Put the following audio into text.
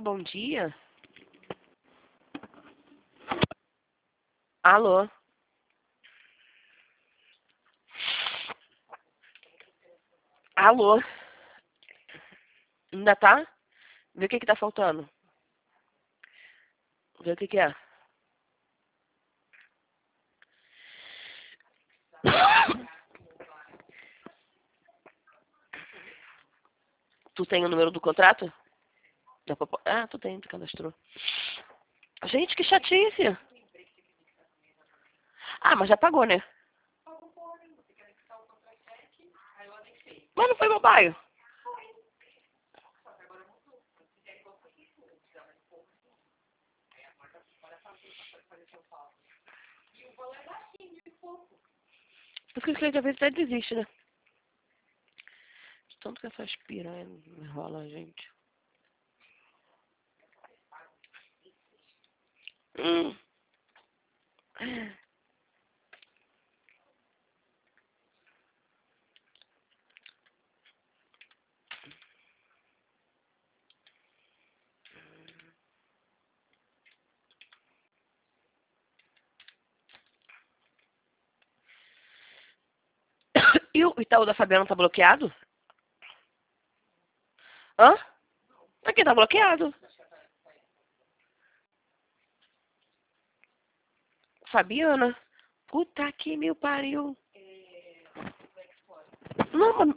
Alô, bom dia. Alô. Alô. Ainda tá? Vê o que tá faltando. Vê o que é. Tu tem o número do contrato? Ah, tu tem, tu cadastrou. Gente, que chatice. Ah, mas já pagou, né? Mas não foi babaio. Porque os clientes às vezes até desistem, né? Tanto que essas piranhas enrola a gente. Hum. E o Itaú da Fabiana tá bloqueado? Hã? Aqui tá bloqueado. Fabiana. Puta que me pariu. Não,